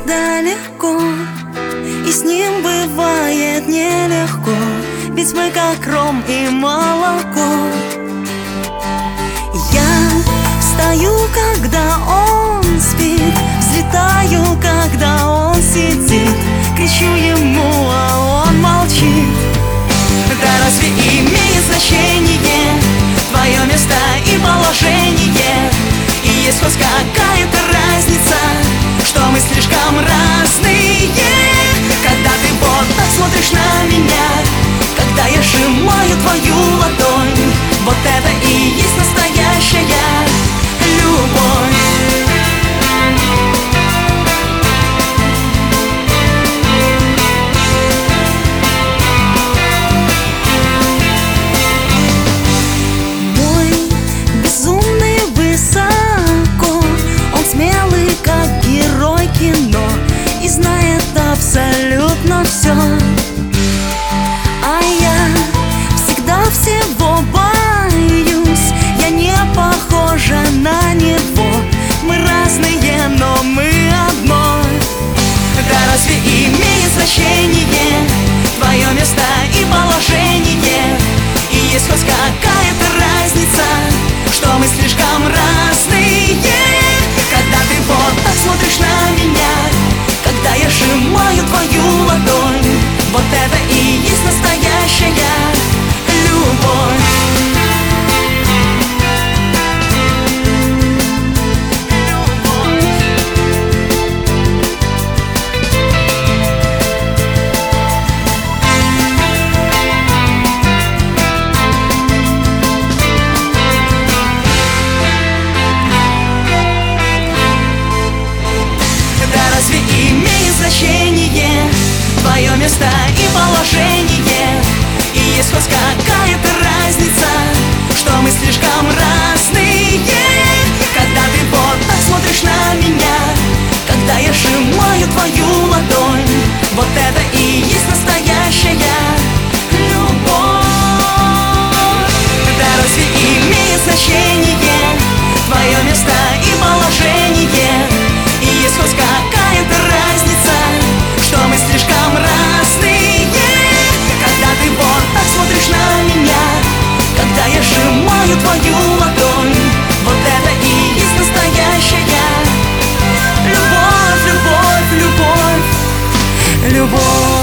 всегда легко, и с ним бывает нелегко, ведь мы как ром и молоко. Я встаю, когда он спит, взлетаю, когда он сидит, кричу ему, а он молчит. Да разве имеет значение твое место и положение? И есть хоть какая-то разница, что мы слишком разные? Когда ты вот так смотришь на меня, когда я сжимаю твою ладонь, вот это и есть настоящая любовь. И знает абсолютно все, а я всегда всего боюсь. Я не похожа на него. Мы разные, но мы одно. Да разве имеет значение твое место и положение? И есть хоть какая-то разница, что мы слишком разные? Когда ты вот так смотришь на меня, когда я сжимаю твою ладонь, вот это и есть настоящая любовь. Твое место и положение, и есть хоть какая-то разница, что мы слишком разные? Когда ты вот так смотришь на меня, когда я сжимаю твою ладонь, вот это и есть настоящая любовь. Да разве имеет значение твое место и положение? И есть хоть какая-то разница, что мы слишком разные? Когда ты вот так смотришь на меня, когда я сжимаю твою ладонь, вот это и есть настоящая любовь, любовь, любовь, любовь.